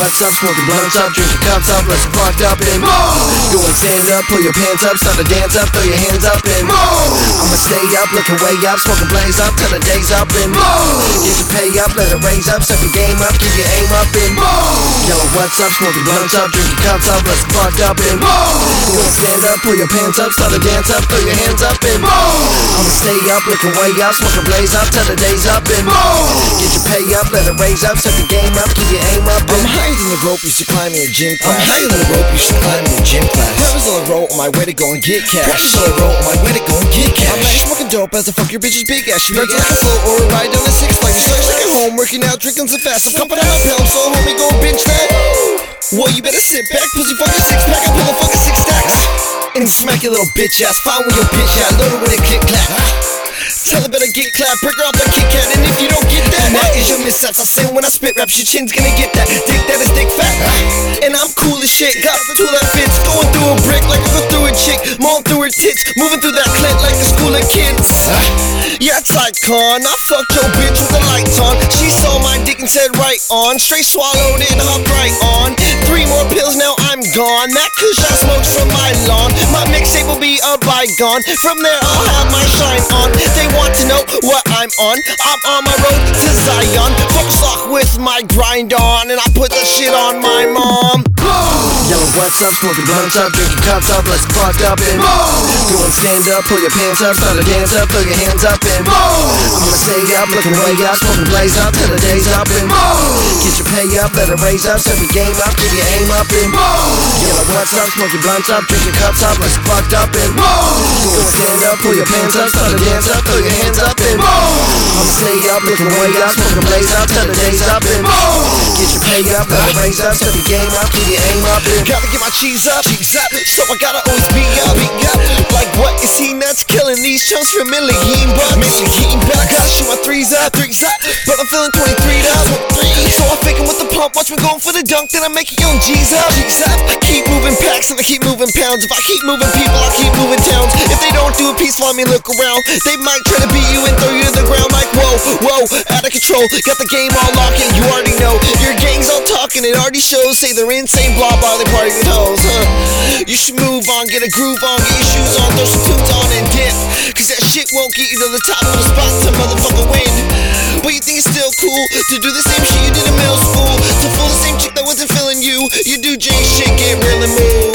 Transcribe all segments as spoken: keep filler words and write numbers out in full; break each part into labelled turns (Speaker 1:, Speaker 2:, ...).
Speaker 1: what's up, smoking blunts up, drinking cups up, let's get fucked up and move. Go and stand up, pull your pants up, start to dance up, throw your hands up and move. I'ma stay up, looking way up, smoking blaze up, till the day's up and move. Get your pay up, let it raise up, step your game up, keep your aim up and move. Yellow what's up, smoking blunts up, drinking cups up, let's get fucked up and move. Go and stand up, pull your pants up, start to dance up, throw your hands up and move. I'ma stay up, looking way up, smoking blaze up, till the day's up and move. Get your pay up, let it raise up, step your game up, keep your aim up and
Speaker 2: I'm higher than the rope, used to climb in a gym class.
Speaker 1: I'm higher than the rope, used to climb in a gym class.
Speaker 2: Rappers on the road on my way to go and get cash.
Speaker 1: Rappers on the road on my way to go and get cash.
Speaker 2: I'm back smoking dope as I fuck your bitch's big ass. She rides like a float or a ride down the six flags. She like at home, working out, drinking so fast. I'm pumping out pills, so homie go binge that. Well, you better sit back, pussy fucking six pack, I pull a fucking six stacks. And smack your little bitch ass, find where your bitch at, load her with a click clap. Tell her better get clapped, break her off like Kit Kat. And if you don't get that, that is your mishaps. I say when I spit raps, your chin's gonna get that. Dick that is dick fat. And I'm cool as shit, got the tool that fits. Going through a brick like I go through a chick. Mowing through her tits, moving through that clit like a school of kids. Yeah, it's icon, I fucked your bitch with the lights on. She saw my dick and said right on. Straight swallowed it and hopped right on. Three more pills, now I'm gone. That kush I smoked from my lawn. My mixtape will be a bygone. From there I'll have my shine on. They want to know what I'm on. I'm on my road to Zion. Fuck sock with my grind on. And I put that shit on my mom.
Speaker 1: Yellow what's up, smoking blunts up, drinking cups up, let's get fucked up and move. Go and stand up, pull your pants up, start to dance up, throw your hands up and move. I'ma stay up, looking way up, smoking blaze up, till the day's up and move. Get your pay up, let it raise up, step your game up, keep your aim up and move. Yellow what's up, smoking blunts up, drinking cups up, let's get fucked up and move. Go and stand up, pull your pants up, start to dance up, throw your hands up and move. I'ma stay up, looking way up, smoking blaze up, till the day's up and move. Get your pay up, let it raise up, step your game up, keep your aim up and
Speaker 2: gotta get my cheese up, cheese up. So I gotta always be up, be up. Like what is he nuts killing these chumps for million bucks? Million bucks. I gotta shoot my threes up, threes up. But I'm feeling twenty-three up, twenty-three. So I'm faking with the pump, watch me going for the dunk, then I make it young G's up, G's up. I keep moving packs and I keep moving pounds. If I keep moving people, I keep moving towns. If they don't do a piece, follow me, look around. They might try to beat you and throw you to the ground like whoa, whoa, out of control. Got the game all locked and you already know. Your gang's all talking, it already shows. Say they're insane, blah blah, they party with hoes, huh? You should move on, get a groove on, get your shoes on, throw some tunes on and dip. Cause that shit won't get you to the top of the spot to motherfucker win. But you think it's still cool to do the same shit you did in middle school, to fool the same chick that wasn't feeling you. You do J shit, get real and move.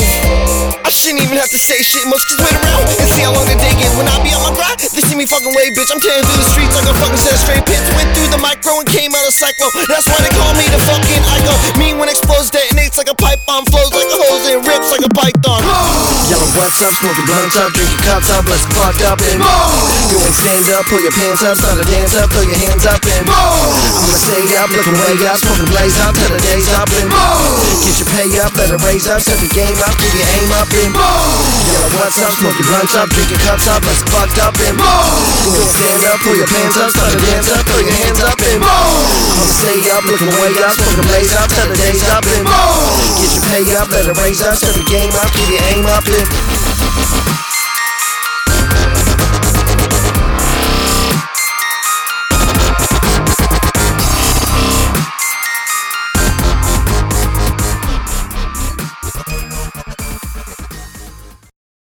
Speaker 2: I shouldn't even have to say shit, most kids wait around and see how long they dig in. When I be on my grind, they see me fucking way, bitch. I'm tearing through the streets like a fucking set of straight pits. Went through the micro and came out of cyclo. That's why they call me the fucking icon. Me when explodes, detonates like a pipe bomb, flows like a hose and rips like a python.
Speaker 1: Yellow what's up, smoking blunts up, drinking cups up, let's get fucked up and move. Go and stand up, pull your pants up, start to dance up, throw your hands up and move. I'ma stay up, looking way up, smoking blaze up, till the day's up and move. Get your pay up, let it raise up, step your game up, keep your aim up and move. Yellow what's up, smoking blunts up, drinking cups up, let's get fucked up and move. Go and stand up, pull your pants up, start to dance up, throw your hands up and move. I'ma stay up, looking way up, smoking blaze up, till the day's up and move. Get your pay up, let it raise up, step your game up, keep your aim up and